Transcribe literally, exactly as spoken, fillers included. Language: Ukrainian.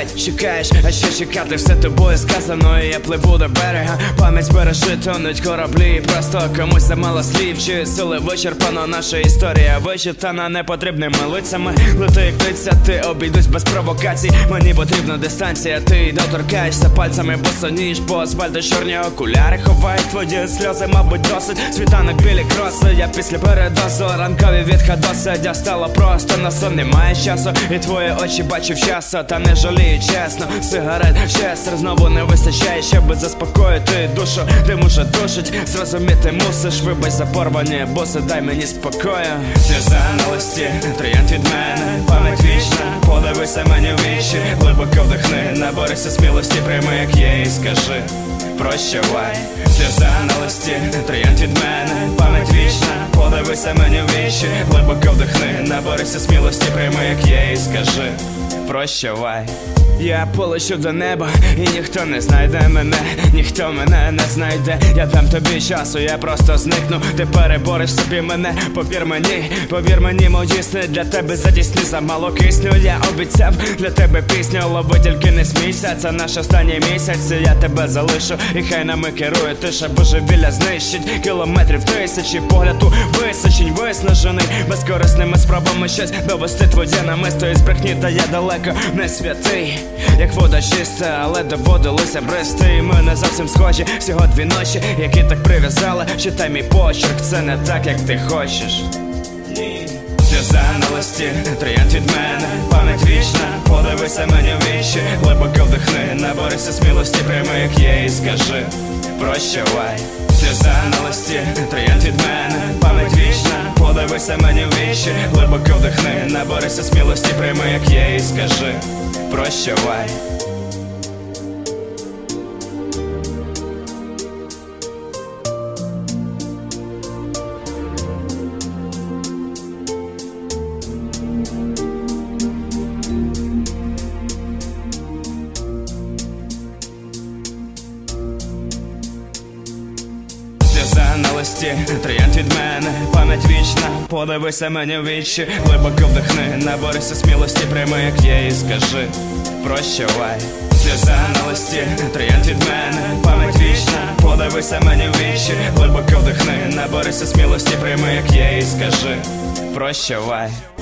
чекаєш, а що чекати, все тобою сказано, і я пливу до берега. Пам'ять збережи, тонуть кораблі, просто комусь замало слів, чи сили вичерпано, наша історія вичитана непотрібними лицями. Лети як птиця, ти обійдусь без провокацій. Мені потрібна дистанція, ти доторкаєшся пальцями, босоніж по асфальту, чорні окуляри ховають твої сльози, мабуть, досить. Світанок, білі кроси, я після передозу, ранкові відха досить, стало просто, на сон немає часу, і твої очі бачив часу, та не жалію, чесно. Сигарет, щастя знову не вистачає, щоб заспокоїти душу. Ти може душить, зрозуміти мусиш, вибач за порвані буси, дай мені спокою. Сльоза на листі, троянд від мене, пам'ять вічна, подивися мені в вічі, глибоко вдихни, наберися смілості, прийми як є і скажи прощавай. Сльоза на листі, троянд від мене, пам'ять вічна, подивися мені в вічі, глибоко вдихни, наберися смілості, прийми як є і скажи прощавай. Я полечу до неба, і ніхто не знайде мене, ніхто мене не знайде. Я дам тобі часу, я просто зникну, ти перебореш собі мене. Повір мені, повір мені, мої сни для тебе затісні, замало кисню. Я обіцяв для тебе пісню, лови, тільки не смійся, це наш останній місяць, я тебе залишу, і хай нами керує тиша, божевілля знищить кілометрів тисячі, погляд у височень, виснажений безкорисними спробами щось довести, твоє намисто із брехні, та я далеко не святий, як вода чиста, але доводилося брести. І ми не зовсім схожі, всього дві ночі, які так прив'язали. Читай мій почерк, це не так, як ти хочеш. Сльоза на листі, троянд від мене, пам'ять вічна, подивися мені в вічі, глибоко вдихни, наберися смілості, прийми як є і скажи прощавай. Сльоза на листі, троянд від мене, пам'ять вічна, подивися мені в вічі, глибоко вдихни, наберися смілості, прийми як є і скажи прощавай. Сльоза на листі, троянд від мене, пам'ять вічна, подивися мені в вічі, глибоко вдихни, наберися смілості, прийми як є і скажи прощавай. Сльоза на листі, троянд від мене, пам'ять вічна, подивися мені в вічі, глибоко вдихни, наберися смілості, прийми як є і скажи прощавай.